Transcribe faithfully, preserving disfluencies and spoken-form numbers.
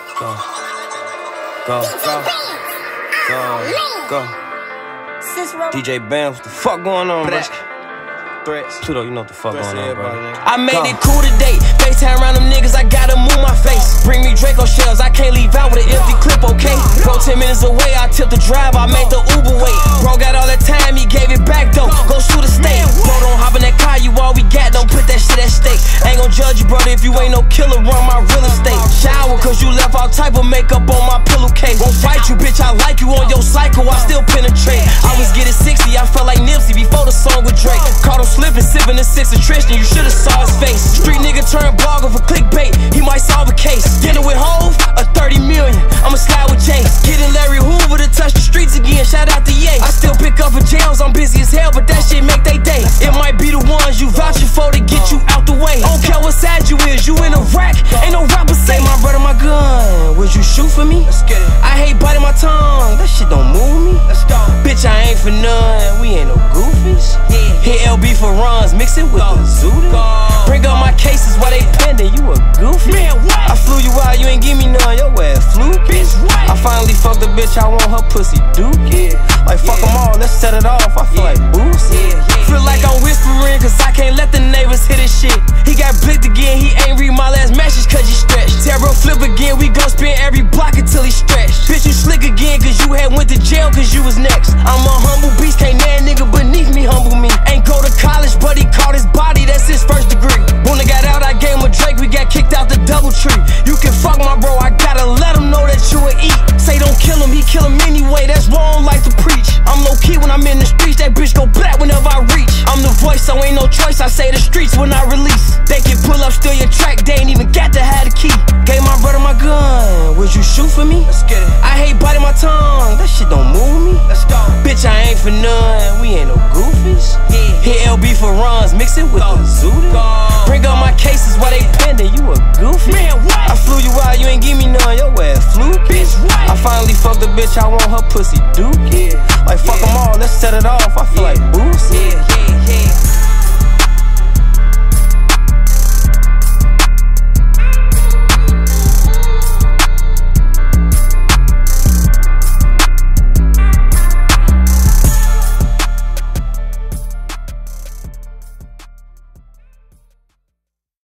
Go. Go. Go. Go. Go. D J Bam, what the fuck going on, bro? Threats. Pluto, you know what the fuck going on, bro. I made it cool today. FaceTime around them niggas, I gotta move my face. Bring me Draco shells, I can't leave out with an empty clip, okay? Bro, ten minutes away, I tipped the drive, I made the Uber wait. Bro got all that time, he gave it back though. Go shoot a steak. Bro, don't hop in that car, you all we got, don't put that shit at stake. Ain't gon' judge you, brother, if you ain't no killer, run my real estate. Shower, cause you left all type of makeup on my pillowcase. Won't fight you, bitch, I like you on your cycle, I still penetrate. I was getting sixty, I felt like Nipsey before the song with Drake. Caught him slipping, sipping the six of Tristan, you should've saw his face. Street nigga turned blogger for clickbait, he might solve a case. Dinner with Hove, a thirty million, I'ma slide with Chase. Getting Larry Hoover to touch the streets again, shout out to Ye. I still pick up for jails, I'm busy as hell, but that shit make they day. It might be the ones you vouching for to get you out the way. Don't care what side you is, you in a rack, ain't no rapper say my brother, my gun, would you shoot for me? Let's get it. I hate biting my tongue, that shit don't move me. Let's go. Bitch, I ain't for none, we ain't no goofies. Yeah. Hit L B for runs, mix it with the Zooty. Bring up my cases while they pending, you a goofy. Man, what? I flew you out, you ain't give me none, your ass fluke. Bitch, what? I finally fucked the bitch, I want her pussy dookie. Yeah. Like fuck them all, let's set it off, I feel yeah. like Boosie. Yeah, yeah, feel like I'm whispering, cause I can't let the neighbors hear this shit. He got blicked again, he ain't read my last message cause he stretched. Terror flip again, we gon' spin every block until he stretched. Bitch, you slick again cause you had went to jail cause you was next. I'm a humble beast, can't that nigga beneath me humble me. Ain't go to college, but he caught his body, that's his first degree. When I got out, I gave him a Drake, we got kicked out the double tree. You can fuck my bro, I gotta let him know that you would eat. Say don't kill him, he kill him anyway, that's wrong like to preach. I'm low key when I'm in the streets, that bitch go black whenever I reach. I'm the voice, so ain't no choice, I say the streets when I release. They can pull up, steal your track, they ain't even got to have the key. Gave my brother my gun, would you shoot for me? Let's get it. I hate biting my tongue, that shit don't move me. Let's go. Bitch, I ain't for none, we ain't no goofies. Yeah. Hit L B for runs, mix it with go. the Zooty. Go. Bring up my cases while they pending, you a goofy. Man, what? I flew you out, you ain't give me none, your ass fluke. Bitch, what? I finally fucked the bitch, I want her pussy dookie. Yeah. Like fuck them yeah. all, let's set it off,